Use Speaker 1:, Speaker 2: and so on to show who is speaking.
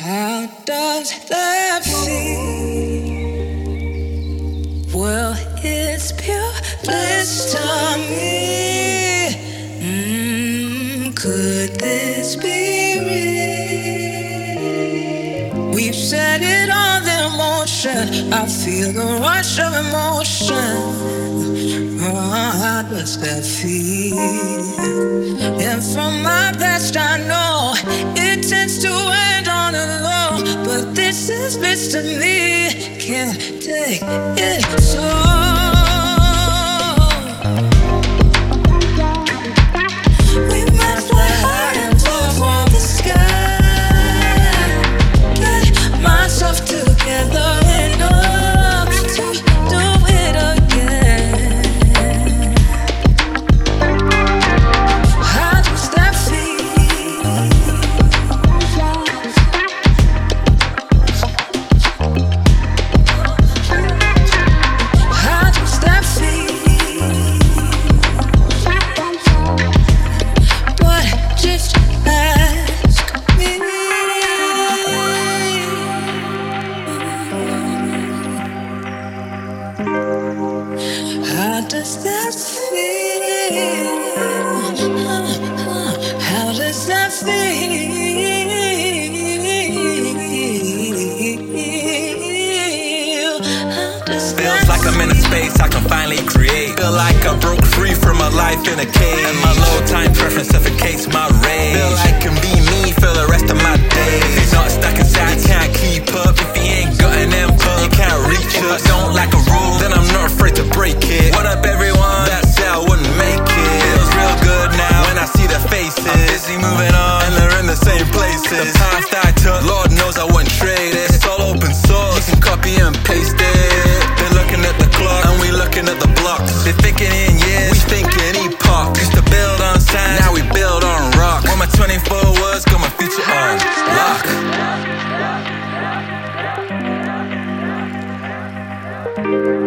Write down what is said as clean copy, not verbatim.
Speaker 1: How does that feel? Well, it's pure bliss to me. Could this be real? We've set it all in motion. I feel the rush of emotion. How does that feel? And from my past I know it tends to end on a low, but this is bliss to me. Can't take it so. How does that feel? How does that feel?
Speaker 2: Feels like I'm in a space I can finally create. Feel like I broke free from a life in a cage, and my low time preference suffocates my rage. Feel like I can be me for the rest of my days. If you're not stuck inside, you can't keep up. If you ain't got an input, you can't reach up. If I don't like a rule, then I'm not afraid to break it. What up everyone? That's it, I wouldn't make it. Feels real good now when I see their faces. I'm busy moving on and they're in the same places. The path I took, Lord knows I wouldn't trade it. It's all open source, you can copy and paste it. They're looking at the clock and we looking at the blocks. They're thinking in years, we thinking epoch. Used to build on sand, now we build on rock. With my 24 words, got my future on lock.